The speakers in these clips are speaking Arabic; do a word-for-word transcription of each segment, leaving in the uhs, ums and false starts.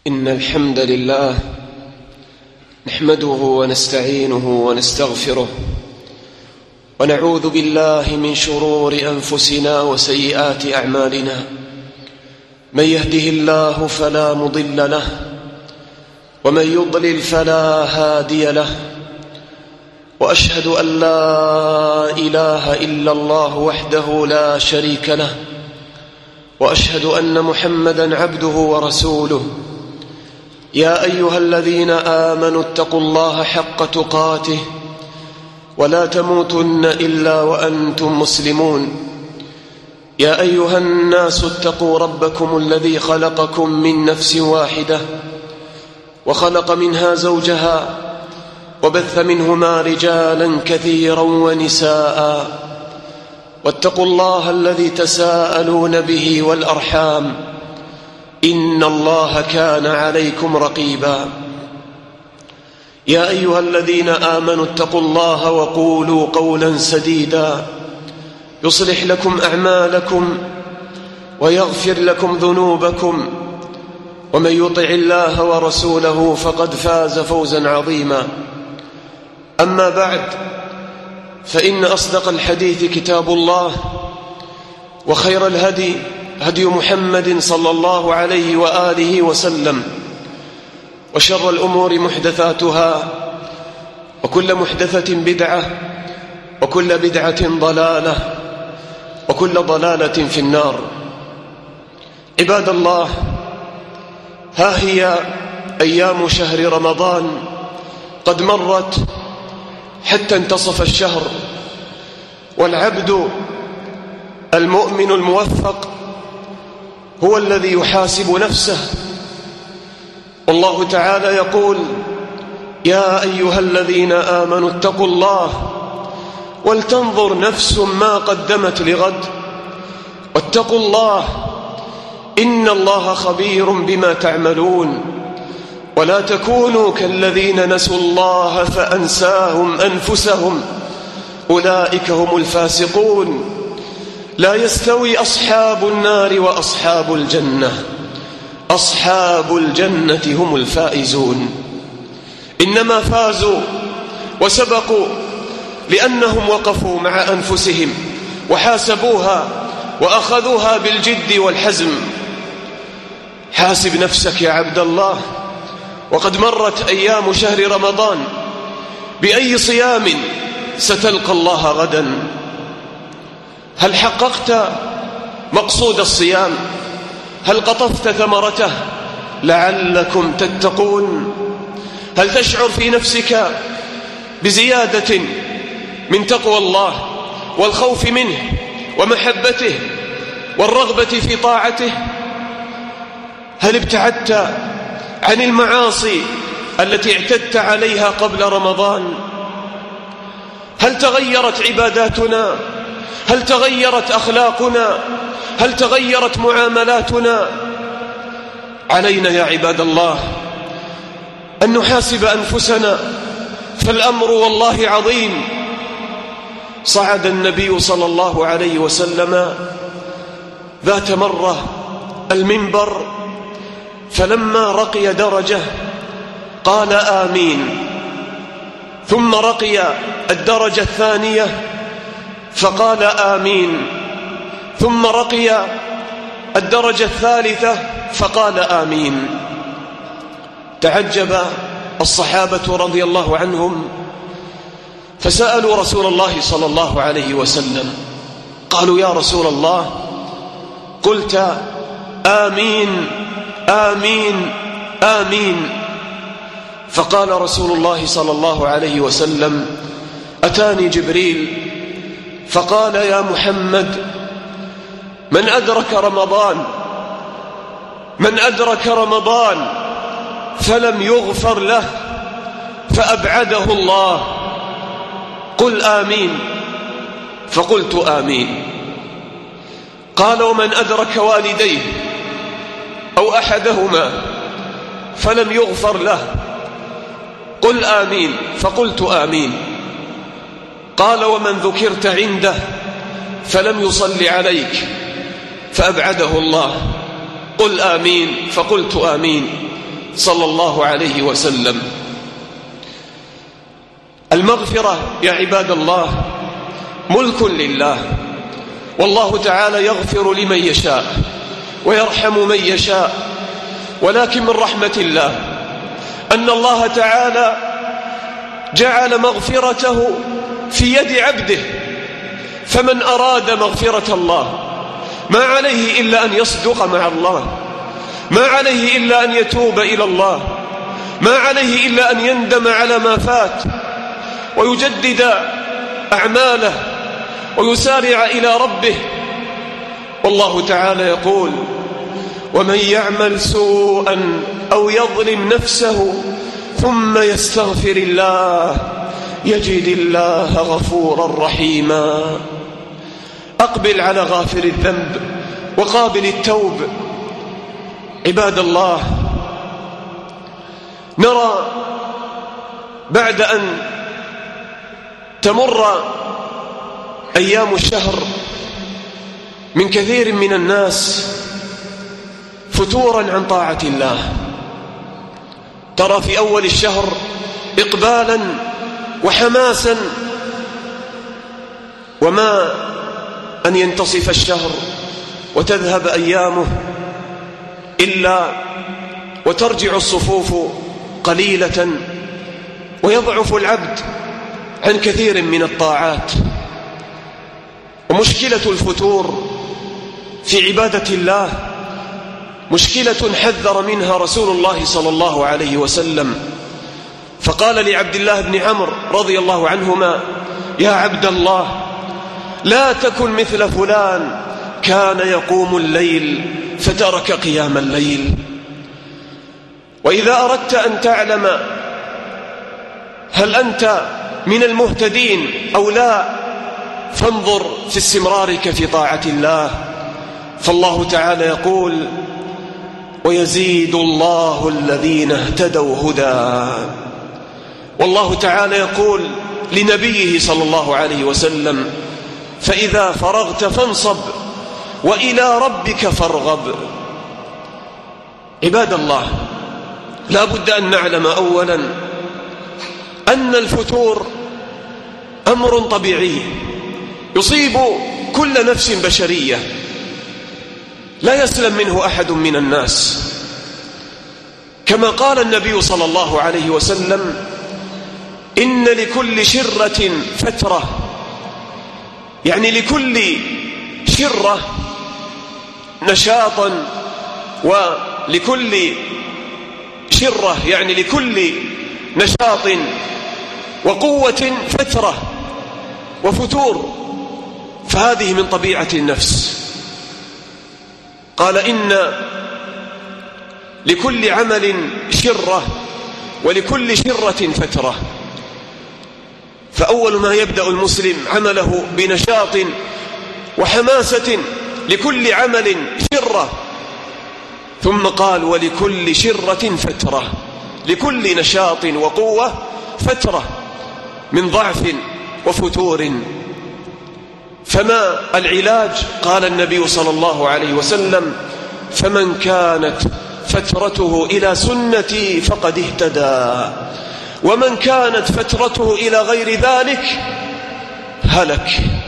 إن الحمد لله نحمده ونستعينه ونستغفره ونعوذ بالله من شرور أنفسنا وسيئات أعمالنا. من يهده الله فلا مضل له ومن يضلل فلا هادي له، وأشهد أن لا إله إلا الله وحده لا شريك له، وأشهد أن محمدًا عبده ورسوله. يا أيها الذين آمنوا اتقوا الله حق تقاته ولا تموتن إلا وأنتم مسلمون. يا أيها الناس اتقوا ربكم الذي خلقكم من نفس واحدة وخلق منها زوجها وبث منهما رجالا كثيرا ونساء، واتقوا الله الذي تساءلون به والأرحام إن الله كان عليكم رقيبا. يا أيها الذين آمنوا اتقوا الله وقولوا قولا سديدا يصلح لكم أعمالكم ويغفر لكم ذنوبكم، ومن يطع الله ورسوله فقد فاز فوزا عظيما. أما بعد، فإن أصدق الحديث كتاب الله، وخير الهدي هدي محمد صلى الله عليه وآله وسلم، وشر الأمور محدثاتها، وكل محدثة بدعة، وكل بدعة ضلالة، وكل ضلالة في النار. عباد الله، ها هي أيام شهر رمضان قد مرت حتى انتصف الشهر، والعبد المؤمن الموفق هو الذي يحاسب نفسه. والله تعالى يقول: يا أيها الذين آمنوا اتقوا الله ولتنظر نفس ما قدمت لغد واتقوا الله إن الله خبير بما تعملون. ولا تكونوا كالذين نسوا الله فأنساهم أنفسهم أولئك هم الفاسقون. لا يستوي أصحاب النار وأصحاب الجنة، أصحاب الجنة هم الفائزون. إنما فازوا وسبقوا لأنهم وقفوا مع أنفسهم وحاسبوها وأخذوها بالجد والحزم. حاسب نفسك يا عبد الله، وقد مرت أيام شهر رمضان، بأي صيام ستلقى الله غدا؟ هل حققت مقصود الصيام؟ هل قطفت ثمرته لعلكم تتقون؟ هل تشعر في نفسك بزيادة من تقوى الله والخوف منه ومحبته والرغبة في طاعته؟ هل ابتعدت عن المعاصي التي اعتدت عليها قبل رمضان؟ هل تغيرت عباداتنا؟ هل تغيرت أخلاقنا؟ هل تغيرت معاملاتنا؟ علينا يا عباد الله أن نحاسب أنفسنا، فالأمر والله عظيم. صعد النبي صلى الله عليه وسلم ذات مرة المنبر، فلما رقي درجة قال آمين، ثم رقي الدرجة الثانية فقال آمين، ثم رقي الدرجة الثالثة فقال آمين. تعجب الصحابة رضي الله عنهم فسألوا رسول الله صلى الله عليه وسلم، قالوا: يا رسول الله، قلت آمين آمين آمين. فقال رسول الله صلى الله عليه وسلم: أتاني جبريل فقال: يا محمد، من أدرك رمضان من أدرك رمضان فلم يغفر له فأبعده الله، قل آمين. فقلت آمين. قال: ومن أدرك والديه أو أحدهما فلم يغفر له، قل آمين. فقلت آمين. قال: ومن ذكرت عنده فلم يصل عليك فأبعده الله، قل آمين. فقلت آمين. صلى الله عليه وسلم. المغفرة يا عباد الله ملك لله، والله تعالى يغفر لمن يشاء ويرحم من يشاء، ولكن من رحمة الله أن الله تعالى جعل مغفرته في يد عبده، فمن أراد مغفرة الله ما عليه إلا أن يصدق مع الله، ما عليه إلا أن يتوب إلى الله، ما عليه إلا أن يندم على ما فات ويجدد أعماله ويسارع إلى ربه. والله تعالى يقول: ومن يعمل سوءا أو يظلم نفسه ثم يستغفر الله يجد الله غفورا رحيما. أقبل على غافر الذنب وقابل التوب. عباد الله، نرى بعد أن تمر أيام الشهر من كثير من الناس فتورا عن طاعة الله. ترى في أول الشهر إقبالا وحماسا، وما أن ينتصف الشهر وتذهب أيامه إلا وترجع الصفوف قليلة ويضعف العبد عن كثير من الطاعات. ومشكلة الفتور في عبادة الله مشكلة حذر منها رسول الله صلى الله عليه وسلم، فقال لعبد الله بن عمرو رضي الله عنهما: يا عبد الله، لا تكن مثل فلان كان يقوم الليل فترك قيام الليل. وإذا أردت أن تعلم هل أنت من المهتدين أو لا، فانظر في استمرارك في طاعة الله، فالله تعالى يقول: ويزيد الله الذين اهتدوا هدى. والله تعالى يقول لنبيه صلى الله عليه وسلم: فإذا فرغت فانصب وإلى ربك فارغب. عباد الله، لا بد أن نعلم أولا أن الفتور أمر طبيعي يصيب كل نفس بشرية، لا يسلم منه أحد من الناس، كما قال النبي صلى الله عليه وسلم: إن لكل شرة فترة، يعني لكل شرة نشاطا، ولكل شرة يعني لكل نشاط وقوة فترة وفتور، فهذه من طبيعة النفس. قال: إن لكل عمل شرة ولكل شرة فترة. فأول ما يبدأ المسلم عمله بنشاط وحماسة لكل عمل شرة، ثم قال: ولكل شرة فترة، لكل نشاط وقوة فترة من ضعف وفتور. فما العلاج؟ قال النبي صلى الله عليه وسلم: فمن كانت فترته إلى سنتي فقد اهتدى، ومن كانت فترته إلى غير ذلك هلك.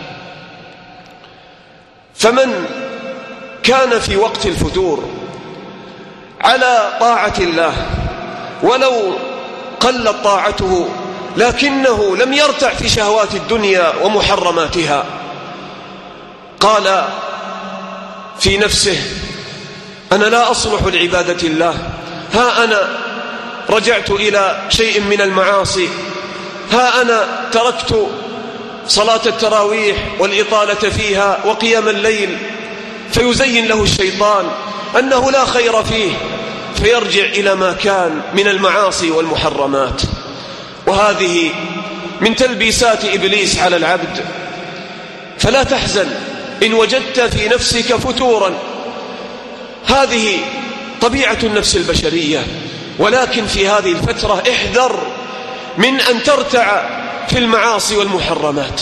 فمن كان في وقت الفتور على طاعة الله ولو قلت طاعته، لكنه لم يرتع في شهوات الدنيا ومحرماتها، قال في نفسه: أنا لا أصلح لعبادة الله، ها أنا رجعت إلى شيء من المعاصي، ها أنا تركت صلاة التراويح والإطالة فيها وقيام الليل، فيزين له الشيطان أنه لا خير فيه، فيرجع إلى ما كان من المعاصي والمحرمات. وهذه من تلبيسات إبليس على العبد. فلا تحزن إن وجدت في نفسك فتورا، هذه طبيعة النفس البشرية، ولكن في هذه الفترة احذر من أن ترتع في المعاصي والمحرمات.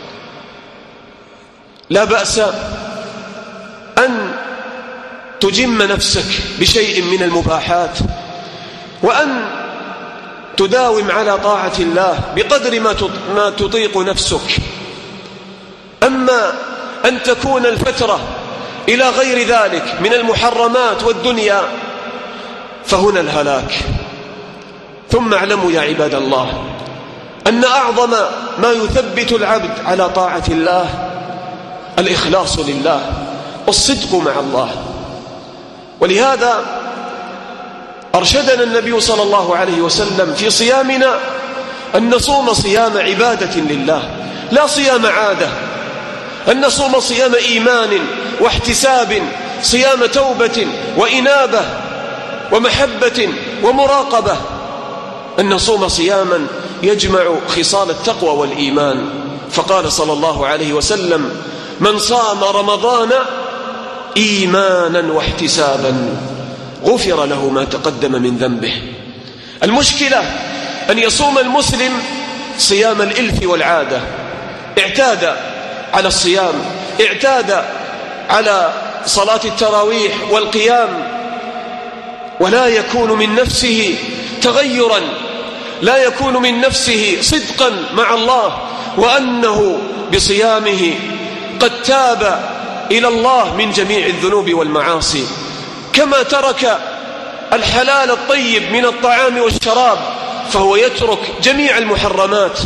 لا بأس أن تجم نفسك بشيء من المباحات، وأن تداوم على طاعة الله بقدر ما تطيق نفسك. أما أن تكون الفترة إلى غير ذلك من المحرمات والدنيا فهنا الهلاك. ثم اعلموا يا عباد الله أن أعظم ما يثبت العبد على طاعة الله الإخلاص لله والصدق مع الله. ولهذا أرشدنا النبي صلى الله عليه وسلم في صيامنا أن نصوم صيام عبادة لله لا صيام عادة، أن نصوم صيام إيمان واحتساب، صيام توبة وإنابة ومحبة ومراقبة، أن نصوم صياما يجمع خصال التقوى والإيمان. فقال صلى الله عليه وسلم: من صام رمضان إيمانا واحتسابا غفر له ما تقدم من ذنبه. المشكلة أن يصوم المسلم صيام الإلف والعادة، اعتاد على الصيام، اعتاد على صلاة التراويح والقيام، ولا يكون من نفسه تغيرا، لا يكون من نفسه صدقا مع الله، وأنه بصيامه قد تاب إلى الله من جميع الذنوب والمعاصي، كما ترك الحلال الطيب من الطعام والشراب فهو يترك جميع المحرمات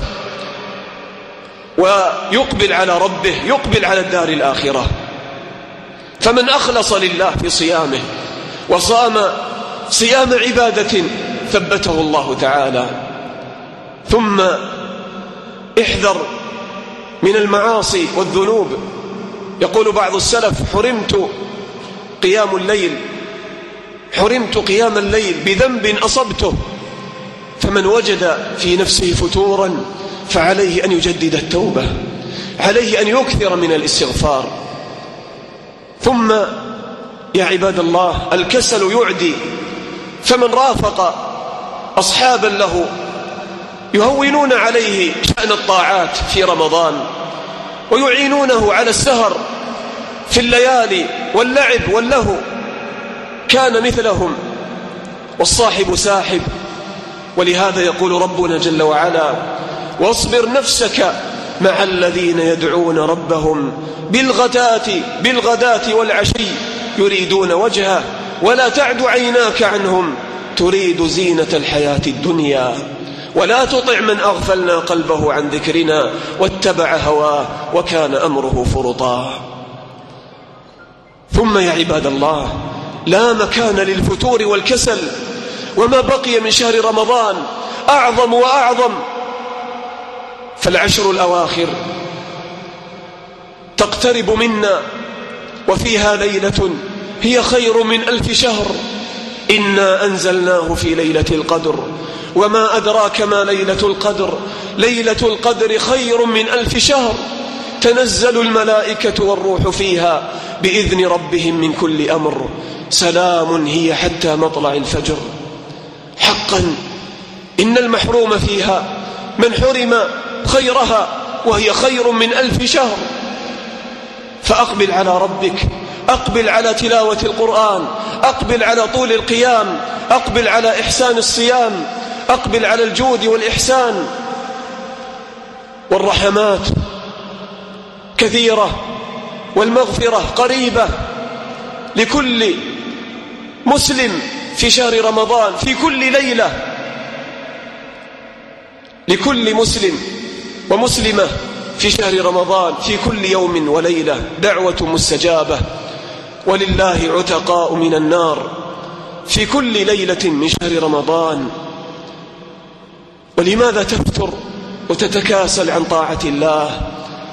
ويقبل على ربه، يقبل على الدار الآخرة. فمن أخلص لله في صيامه وصام صيام عبادة ثبته الله تعالى. ثم احذر من المعاصي والذنوب. يقول بعض السلف: حرمت قيام الليل حرمت قيام الليل بذنب أصبته. فمن وجد في نفسه فتورا فعليه أن يجدد التوبة، عليه أن يكثر من الاستغفار. ثم يا عباد الله الكسل يعدي، فمن رافق أصحابا له يهونون عليه شأن الطاعات في رمضان ويعينونه على السهر في الليالي واللعب واللهو كان مثلهم، والصاحب ساحب. ولهذا يقول ربنا جل وعلا: واصبر نفسك مع الذين يدعون ربهم بالغداة بالغداة والعشي يريدون وجهه ولا تعد عيناك عنهم تريد زينة الحياة الدنيا ولا تطع من أغفلنا قلبه عن ذكرنا واتبع هواه وكان أمره فرطا. ثم يا عباد الله لا مكان للفتور والكسل، وما بقي من شهر رمضان أعظم وأعظم. فالعشر الأواخر تقترب منا وفيها ليلة هي خير من ألف شهر. إنا أنزلناه في ليلة القدر وما أدراك ما ليلة القدر ليلة القدر خير من ألف شهر. تنزل الملائكة والروح فيها بإذن ربهم من كل أمر سلام هي حتى مطلع الفجر. حقا إن المحروم فيها من حرم خيرها وهي خير من ألف شهر. فأقبل على ربك، أقبل على تلاوة القرآن، أقبل على طول القيام، أقبل على إحسان الصيام، أقبل على الجود والإحسان. والرحمات كثيرة والمغفرة قريبة لكل مسلم في شهر رمضان في كل ليلة، لكل مسلم ومسلمة في شهر رمضان في كل يوم وليلة دعوة مستجابة. ولله عتقاء من النار في كل ليلة من شهر رمضان. ولماذا تفتر وتتكاسل عن طاعة الله؟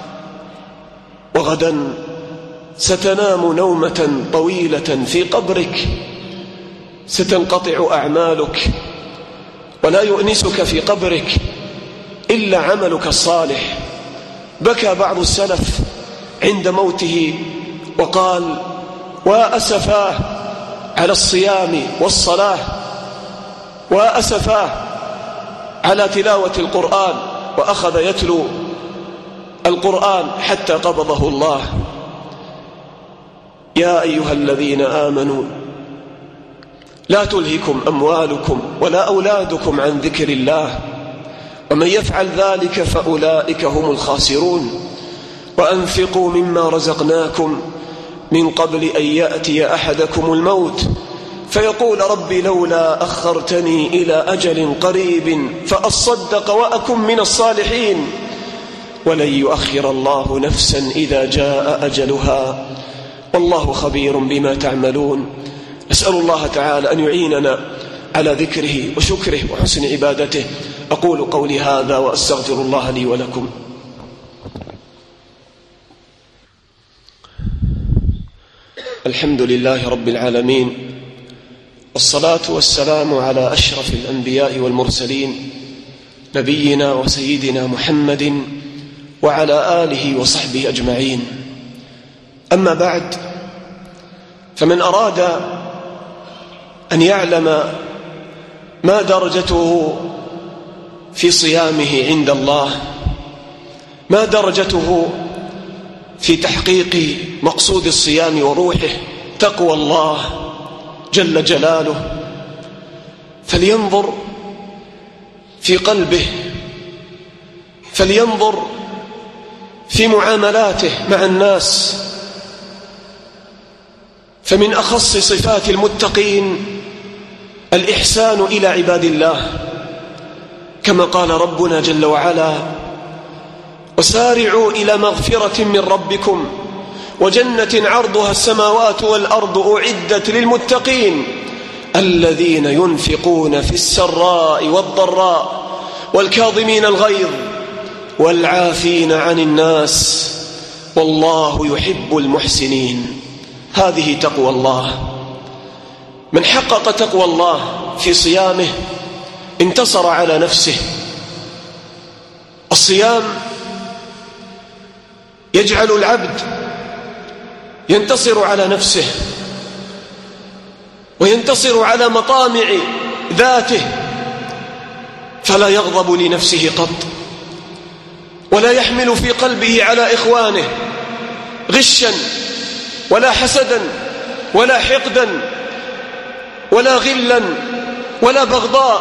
وغدا ستنام نومة طويلة في قبرك، ستنقطع أعمالك ولا يؤنسك في قبرك إلا عملك الصالح. بكى بعض السلف عند موته وقال: وأسفاه على الصيام والصلاة، وأسفاه على تلاوة القرآن، وأخذ يتلو القرآن حتى قبضه الله. يا أيها الذين آمنوا لا تلهكم أموالكم ولا أولادكم عن ذكر الله ومن يفعل ذلك فأولئك هم الخاسرون وأنفقوا مما رزقناكم من قبل أن يأتي أحدكم الموت فيقول ربي لولا أخرتني إلى أجل قريب فأصدق وأكن من الصالحين ولن يؤخر الله نفسا إذا جاء أجلها والله خبير بما تعملون. أسأل الله تعالى أن يعيننا على ذكره وشكره وحسن عبادته. أقول قولي هذا وأستغفر الله لي ولكم. الحمد لله رب العالمين، والصلاة والسلام على أشرف الأنبياء والمرسلين نبينا وسيدنا محمد وعلى آله وصحبه أجمعين. أما بعد، فمن أراد أن يعلم ما درجته في صيامه عند الله، ما درجته في تحقيق مقصود الصيام وروحه تقوى الله جل جلاله، فلينظر في قلبه، فلينظر في معاملاته مع الناس. فمن أخص صفات المتقين الإحسان إلى عباد الله، كما قال ربنا جل وعلا: وسارعوا إلى مغفرة من ربكم وجنة عرضها السماوات والأرض أعدت للمتقين الذين ينفقون في السراء والضراء والكاظمين الغيظ والعافين عن الناس والله يحب المحسنين. هذه تقوى الله. من حقق تقوى الله في صيامه انتصر على نفسه. الصيام يجعل العبد ينتصر على نفسه وينتصر على مطامع ذاته، فلا يغضب لنفسه قط، ولا يحمل في قلبه على إخوانه غشا ولا حسدا ولا حقدا ولا غلا ولا بغضاء.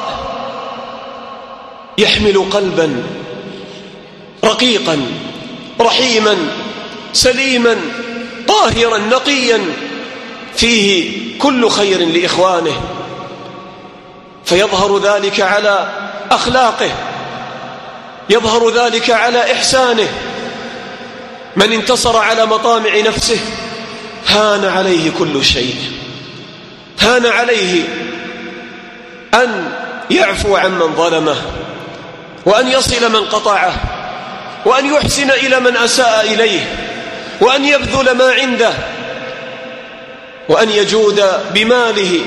يحمل قلبا رقيقا رحيما سليما طاهرا نقيا فيه كل خير لإخوانه، فيظهر ذلك على أخلاقه، يظهر ذلك على إحسانه. من انتصر على مطامع نفسه هان عليه كل شيء، هان عليه أن يعفو عمن ظلمه، وأن يصل من قطعه، وأن يحسن إلى من أساء إليه، وأن يبذل ما عنده، وأن يجود بماله.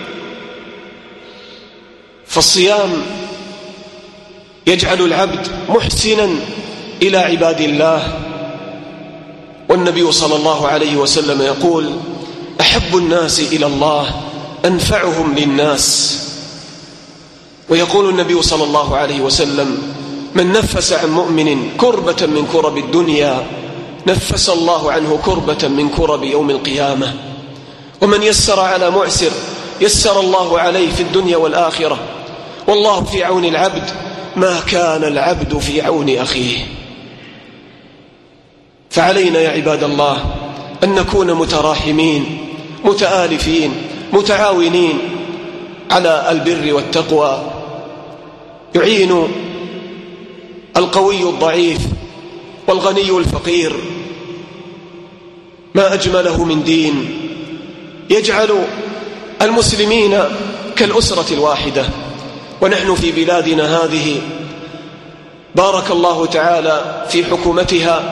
فالصيام يجعل العبد محسنا إلى عباد الله. والنبي صلى الله عليه وسلم يقول: أحب الناس إلى الله أنفعهم للناس. ويقول النبي صلى الله عليه وسلم: من نفس عن مؤمن كربة من كرب الدنيا نفس الله عنه كربة من كرب يوم القيامة. ومن يسر على معسر يسر الله عليه في الدنيا والآخرة. والله في عون العبد ما كان العبد في عون أخيه. فعلينا يا عباد الله أن نكون متراحمين متآلفين متعاونين على البر والتقوى. يعين القوي الضعيف والغني الفقير. ما أجمله من دين يجعل المسلمين كالأسرة الواحدة. ونحن في بلادنا هذه بارك الله تعالى في حكومتها،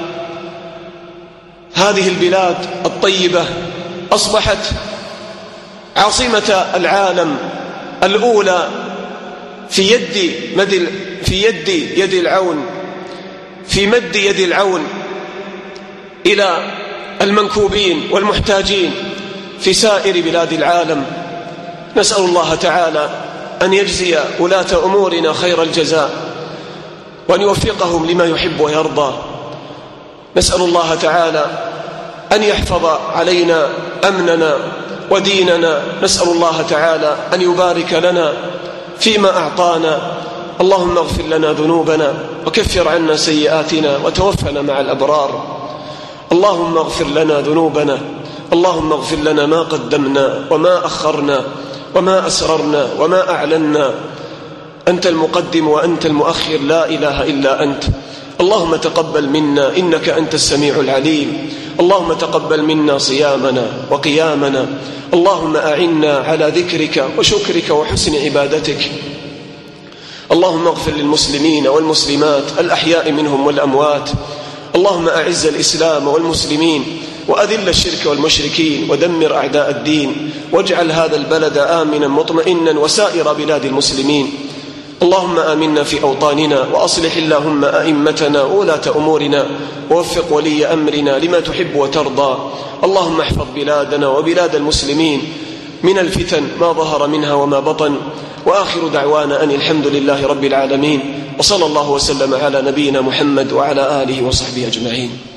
هذه البلاد الطيبة أصبحت عاصمة العالم الأولى في يد مد في يد يد العون في مد يد العون إلى المنكوبين والمحتاجين في سائر بلاد العالم. نسأل الله تعالى أن يجزي ولاة أمورنا خير الجزاء، وأن يوفقهم لما يحب ويرضى. نسأل الله تعالى أن يحفظ علينا أمننا وديننا. نسأل الله تعالى أن يبارك لنا فيما أعطانا. اللهم اغفر لنا ذنوبنا وكفر عنا سيئاتنا وتوفنا مع الأبرار. اللهم اغفر لنا ذنوبنا، اللهم اغفر لنا ما قدمنا وما أخرنا وما أسررنا وما أعلنا. أنت المقدم وأنت المؤخر، لا إله إلا أنت. اللهم تقبل منا إنك أنت السميع العليم. اللهم تقبل منا صيامنا وقيامنا. اللهم أعنا على ذكرك وشكرك وحسن عبادتك. اللهم اغفر للمسلمين والمسلمات الأحياء منهم والأموات. اللهم أعز الإسلام والمسلمين وأذل الشرك والمشركين ودمر أعداء الدين، واجعل هذا البلد آمنا مطمئنا وسائر بلاد المسلمين. اللهم آمنا في أوطاننا، وأصلح اللهم أئمتنا وولاة أمورنا، ووفق ولي أمرنا لما تحب وترضى. اللهم احفظ بلادنا وبلاد المسلمين من الفتن ما ظهر منها وما بطن. وآخر دعوانا أن الحمد لله رب العالمين، وصلى الله وسلم على نبينا محمد وعلى آله وصحبه أجمعين.